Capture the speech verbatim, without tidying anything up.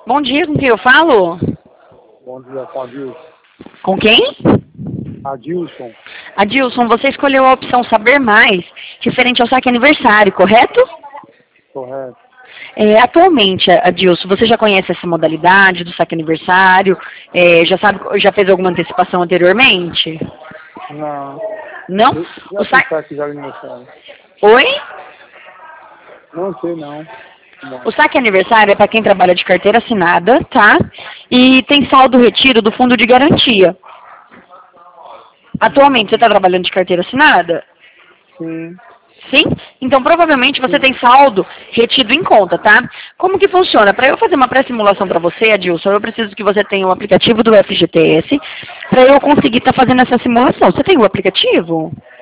Bom dia, com quem eu falo? Bom dia, com Adilson. Com quem? Adilson, Adilson, você escolheu a opção Saber Mais, referente ao saque aniversário, correto? correto. É, atualmente, Adilson, você já conhece essa modalidade do saque aniversário? É, já sabe, já fez alguma antecipação anteriormente? Não. Não? Eu O já sa... fiz saque de aniversário. Oi? Não sei, não. Não. O saque aniversário é para quem trabalha de carteira assinada, tá? E tem saldo retiro do fundo de garantia. Atualmente, você está trabalhando de carteira assinada? Sim, Sim? Então, provavelmente, você sim. tem saldo retido em conta, tá? Como que funciona? Para eu fazer uma pré-simulação para você, Adilson, eu preciso que você tenha o aplicativo do F G T S para eu conseguir estar fazendo essa simulação. Você tem o aplicativo?